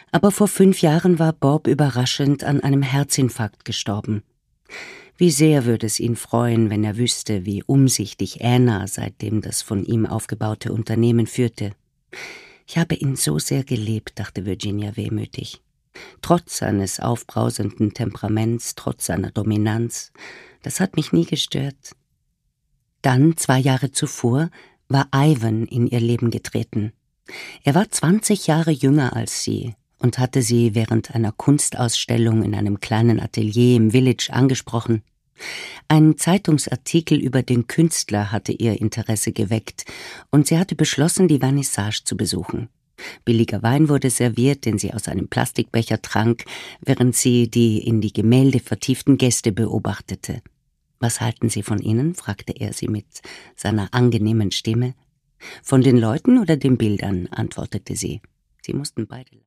Aber vor 5 Jahren war Bob überraschend an einem Herzinfarkt gestorben. Wie sehr würde es ihn freuen, wenn er wüsste, wie umsichtig Anna seitdem das von ihm aufgebaute Unternehmen führte. »Ich habe ihn so sehr geliebt«, dachte Virginia wehmütig. Trotz seines aufbrausenden Temperaments, trotz seiner Dominanz, das hat mich nie gestört. Dann, 2 Jahre zuvor, war Ivan in ihr Leben getreten. Er war 20 Jahre jünger als sie und hatte sie während einer Kunstausstellung in einem kleinen Atelier im Village angesprochen. Ein Zeitungsartikel über den Künstler hatte ihr Interesse geweckt und sie hatte beschlossen, die Vernissage zu besuchen. Billiger Wein wurde serviert, den sie aus einem Plastikbecher trank, während sie die in die Gemälde vertieften Gäste beobachtete. »Was halten Sie von ihnen?« fragte er sie mit seiner angenehmen Stimme. »Von den Leuten oder den Bildern?« antwortete sie. Sie mussten beide